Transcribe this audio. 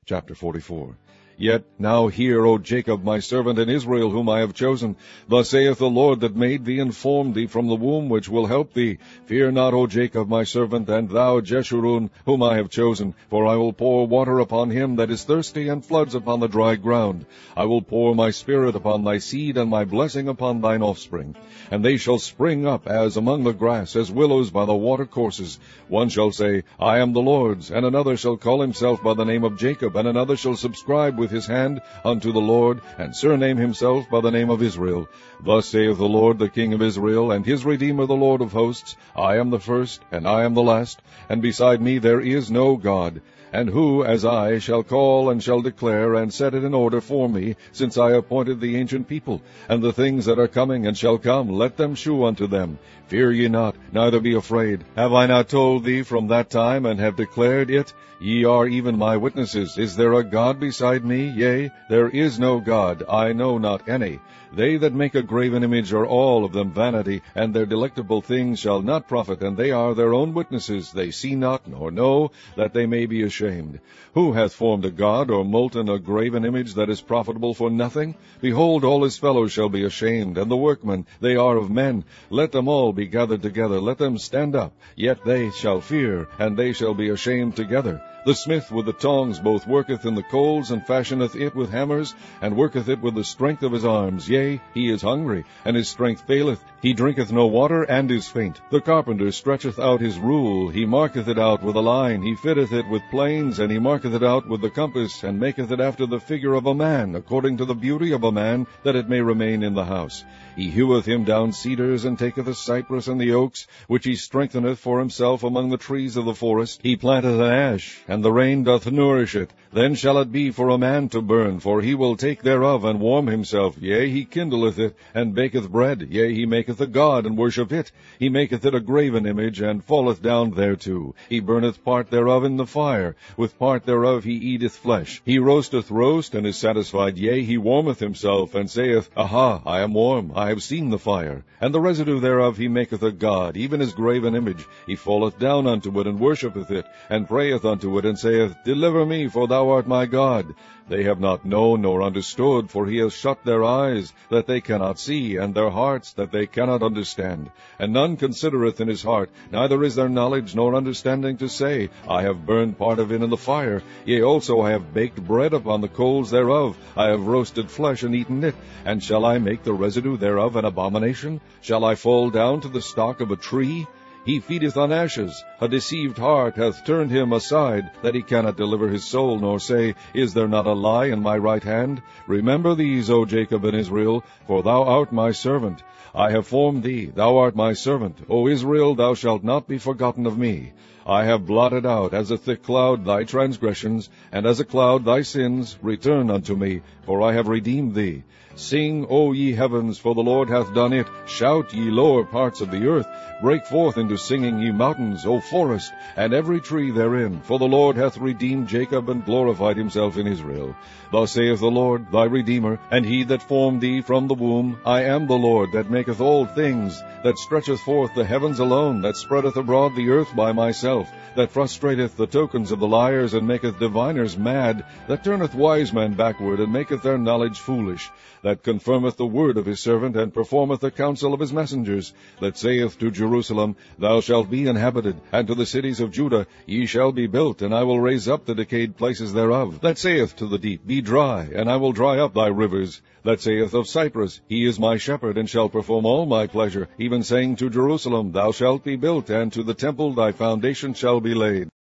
Chapter 44. Yet now hear, O Jacob, my servant, and Israel, whom I have chosen. Thus saith the Lord that made thee and formed thee from the womb, which will help thee. Fear not, O Jacob, my servant, and thou, Jeshurun, whom I have chosen. For I will pour water upon him that is thirsty, and floods upon the dry ground. I will pour my spirit upon thy seed, and my blessing upon thine offspring. And they shall spring up as among the grass, as willows by the watercourses. One shall say, I am the Lord's, and another shall call himself by the name of Jacob, and another shall subscribe with his hand unto the Lord, and surname himself by the name of Israel. Thus saith the Lord, the King of Israel, and his Redeemer, the Lord of hosts, I am the first, and I am the last, and beside me there is no God. And who, as I, shall call and shall declare, and set it in order for me, since I appointed the ancient people, and the things that are coming and shall come, let them shew unto them. Fear ye not, neither be afraid. Have I not told thee from that time, and have declared it? Ye are even my witnesses. Is there a God beside me? Yea, there is no God, I know not any. They that make a graven image are all of them vanity, and their delectable things shall not profit, and they are their own witnesses. They see not, nor know, that they may be ashamed. Who hath formed a god, or molten a graven image that is profitable for nothing? Behold, all his fellows shall be ashamed, and the workmen, they are of men. Let them all be gathered together, let them stand up. Yet they shall fear, and they shall be ashamed together. The smith with the tongs both worketh in the coals, and fashioneth it with hammers, and worketh it with the strength of his arms. Yea, he is hungry, and his strength faileth. He drinketh no water, and is faint. The carpenter stretcheth out his rule, he marketh it out with a line. He fitteth it with planes, and he marketh it out with the compass, and maketh it after the figure of a man, according to the beauty of a man, that it may remain in the house. He heweth him down cedars, and taketh the cypress and the oaks, which he strengtheneth for himself among the trees of the forest. He planteth an ash, and the rain doth nourish it. Then shall it be for a man to burn, for he will take thereof, and warm himself. Yea, he kindleth it, and baketh bread. Yea, he maketh a god, and worship it. He maketh it a graven image, and falleth down thereto. He burneth part thereof in the fire. With part thereof he eateth flesh. He roasteth roast, and is satisfied. Yea, he warmeth himself, and saith, Aha, I am warm, I have seen the fire. And the residue thereof he maketh a god, even his graven image. He falleth down unto it, and worshippeth it, and prayeth unto it, and saith, Deliver me, for thou art my God. They have not known nor understood, for he hath shut their eyes, that they cannot see, and their hearts, that they cannot understand. And none considereth in his heart, neither is there knowledge nor understanding to say, I have burned part of it in the fire. Yea, also I have baked bread upon the coals thereof. I have roasted flesh and eaten it. And shall I make the residue thereof an abomination? Shall I fall down to the stock of a tree? He feedeth on ashes. A deceived heart hath turned him aside, that he cannot deliver his soul, nor say, Is there not a lie in my right hand? Remember these, O Jacob and Israel, for thou art my servant. I have formed thee, thou art my servant. O Israel, thou shalt not be forgotten of me. I have blotted out as a thick cloud thy transgressions, and as a cloud thy sins. Return unto me, for I have redeemed thee. Sing, O ye heavens, for the Lord hath done it. Shout, ye lower parts of the earth. Break forth into singing, ye mountains, O forest, and every tree therein. For the Lord hath redeemed Jacob, and glorified himself in Israel. Thus saith the Lord, thy Redeemer, and he that formed thee from the womb. I am the Lord that maketh all things, that stretcheth forth the heavens alone, that spreadeth abroad the earth by myself, that frustrateth the tokens of the liars, and maketh diviners mad, that turneth wise men backward, and maketh their knowledge foolish, that confirmeth the word of his servant, and performeth the counsel of his messengers, that saith to Jerusalem, Thou shalt be inhabited, and to the cities of Judah, Ye shall be built, and I will raise up the decayed places thereof, that saith to the deep, Be dry, and I will dry up thy rivers, that saith of Cyprus, He is my shepherd, and shall perform all my pleasure, even saying to Jerusalem, Thou shalt be built, and to the temple thy foundation shall be laid.